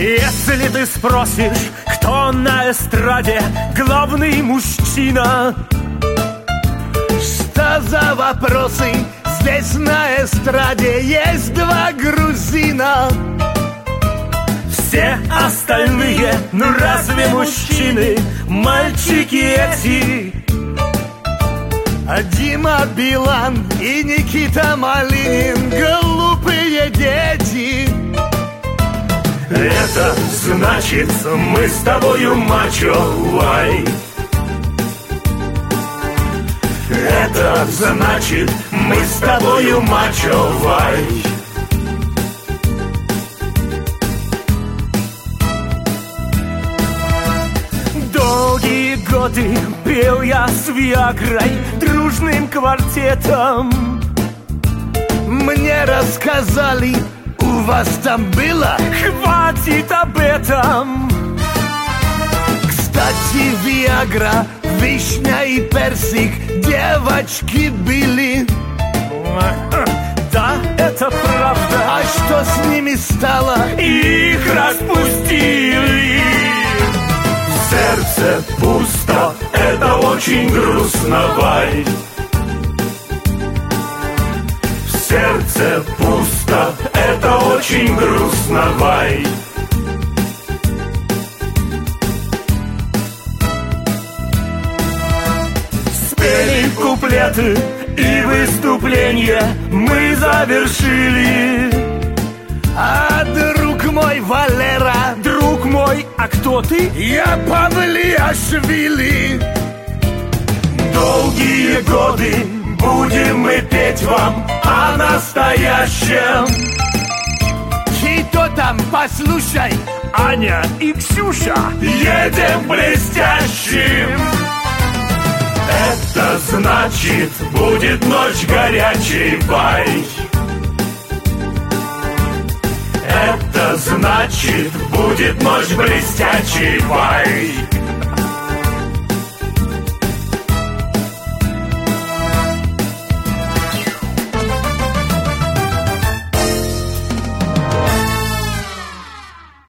Если ты спросишь, кто на эстраде главный мужчина, что за вопросы? Здесь на эстраде есть два грузина. Все остальные, ну разве мужчины, мальчики эти? Дима Билан и Никита Малинин, глупые дети. Это значит, мы с тобою мачо, вай. Это значит, мы с тобою мачо, вай. Долгие годы пел я с Виагрой, дружным квартетом. Мне рассказали, у вас там было. Хватит об этом. Кстати, Виагра, вишня и персик, девочки были. Да, это правда. А что с ними стало? Их распустили. В сердце пусто, это очень грустно, вай. В сердце пусто, это очень грустно, вай. Спели куплеты и выступления мы завершили. А друг мой Валера, друг мой, а кто ты? я Павлиашвили. Долгие годы будем мы петь вам о настоящем. И кто там, послушай, Аня и Ксюша, едем блестящим. Это значит, будет ночь горячей, вай. Это значит, будет ночь блестячей, вай.